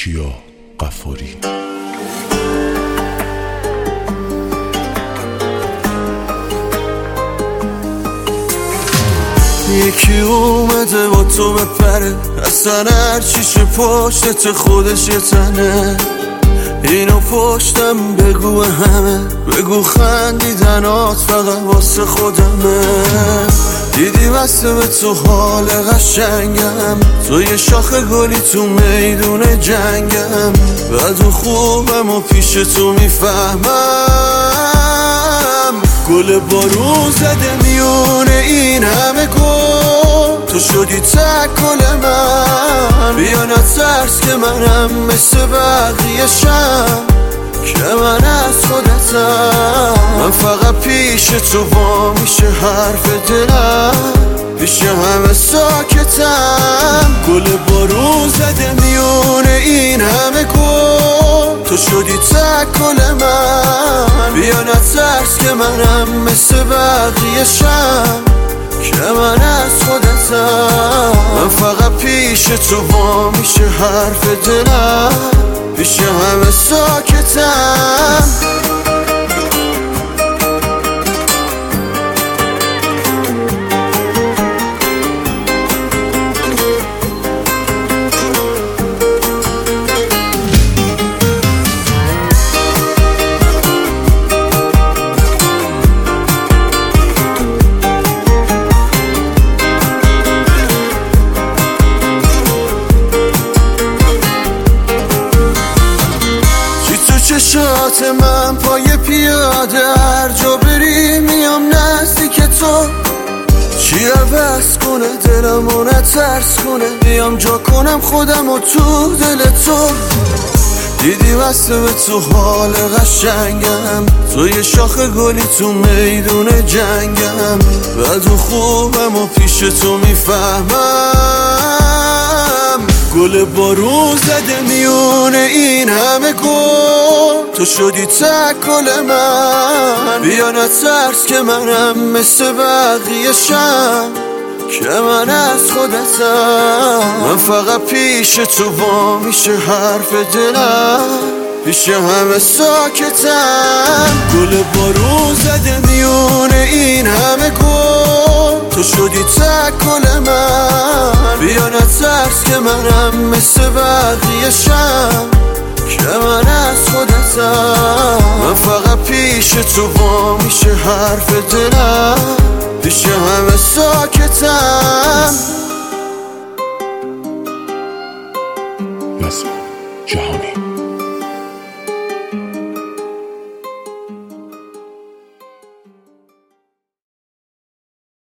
کیا غفاری. یکی اومده با تو بپره، اصلا هرچیش پشتت خودش یه تنه. اینو پشتم بگو همه، بگو خندیدنات فقط واسه خودمه. دیدی بسته به تو حال قشنگم، تو یه شاخه گلی تو میدون جنگم. بد و خوبم و پیش تو میفهمم. گل بارون زده میونه این همه گل، تو شدی تکل من. بیا نترس که منم مثل بقیه شم، که من از خودتم. من فقط پیش تو وا میشه حرف دلم، پیش همه ساکتم. گل بارون زده میونه این همه گل، تو شدی تکل من. بیا نترس که منم مثل بقیه شم، که من از خودتم. من فقط پیش تو وا میشه حرف دلم، پیش همه ساکتم. چشات من پای پیاده، هر جا بری میام نزدیک تو. چی عوض کنه دلمو نترس کنه، بیام جا کنم خودمو تو دل تو. دیدی بسته به تو حال قشنگم، تو یه شاخه گلی تو میدون جنگم. بد و خوبم و پیش تو میفهمم. گل بارون زده میونه این همه گل، تو شدی تکل من. بیا نترس که منم مثل بقیه شم، که من از خودتم. من فقط پیش تو وا میشه حرف دلم، پیش همه ساکتم. گل بارون زده میونه این همه گل، تو شدی تکل من. بیا نترس که منم مثل بقیه شم، که من از خودتم. من فقط پیش تو وا میشه حرف دلم، پیش همه ساکتم. نظم جهانی.